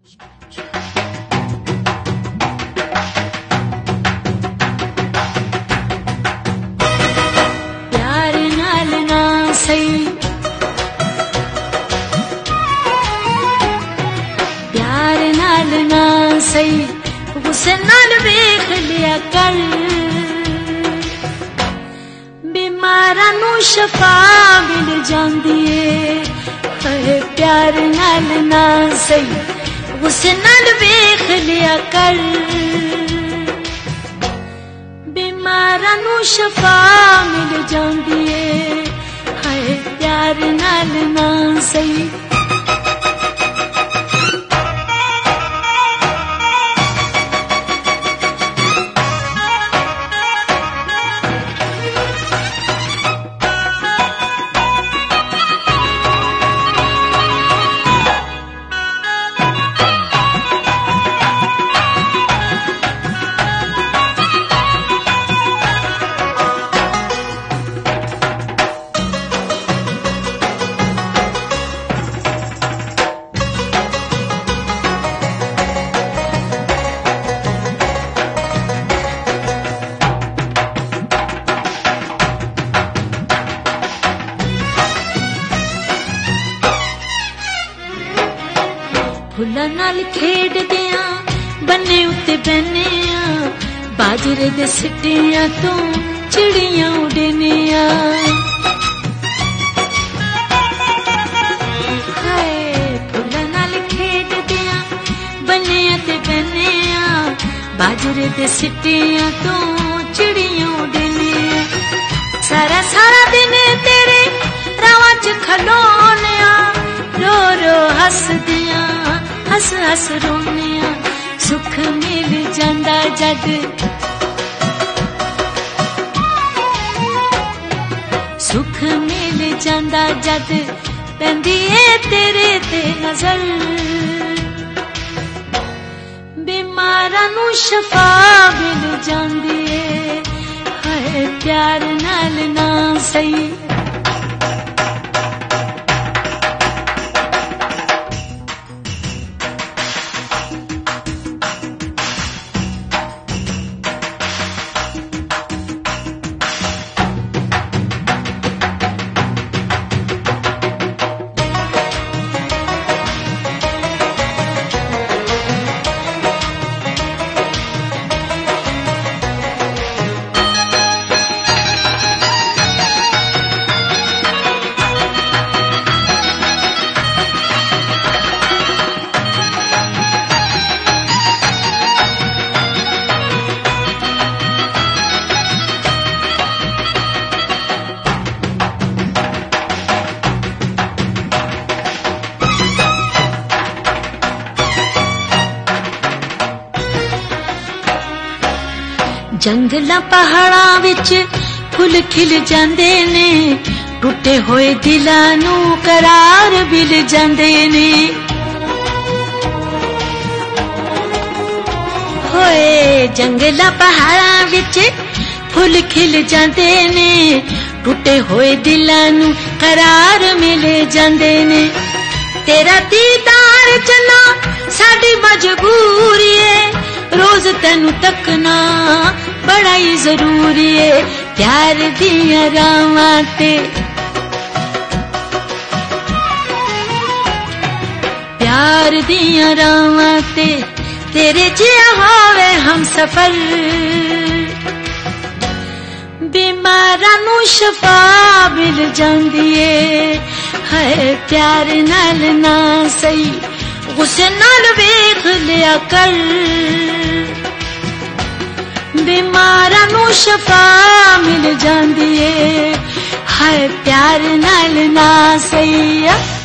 प्यार नाल ना सही, प्यार नाल ना सही, गुस्से नाल वेख लिया कर। बीमारां नूं शफा मिल जांदी है, प्यार नाल ना सही, गुस्से नाल वेख लिया कर। बीमारां नूं शफा मिल जांदी है, प्यार नाल ना सही। फुल्लां नाल खेडदियां बन्ने उत्ते बहने आ, बाजरे दे सिट्टियां तो चिड़ियां उड़ने आ। हाय फुल्लां नाल खेडदियां बन्ने उत्ते बहने आ, बाजरे दे सिट्टियां तो चिड़ियां उड़ने आ। सारा सारा दिन तेरे रावां च खलोने आ, रो रो हसदियां हस हस रोने आ। सुख मिल जांदा जद, सुख मिल जांदा जद पैंदी ए तेरे ते नजर। बीमारां नूं शफा मिल जांदी है, प्यार नाल ना सही। जंगलां पहाड़ां विच फुल खिल जांदे ने, टुटे होए दिलां नूं करार मिल जांदे ने। होए जंगलां पहाड़ां विच फुल खिल जांदे ने, टुटे होए दिलां नूं करार मिल जांदे ने। तेरा दीदार चला साडी मजबूरी है, रोज तेनू तकना बड़ा ही जरूरी है। प्यार दियां रावां ते, प्यार दियां रावां ते तेरे जिया होवे हम सफर। बीमारां नूं शफा मिल जांदी है, प्यार नाल ना सही, गुस्से नाल वेख लिया कर। बीमारां नूं शफा मिल जांदी है, प्यार नाल ना सही।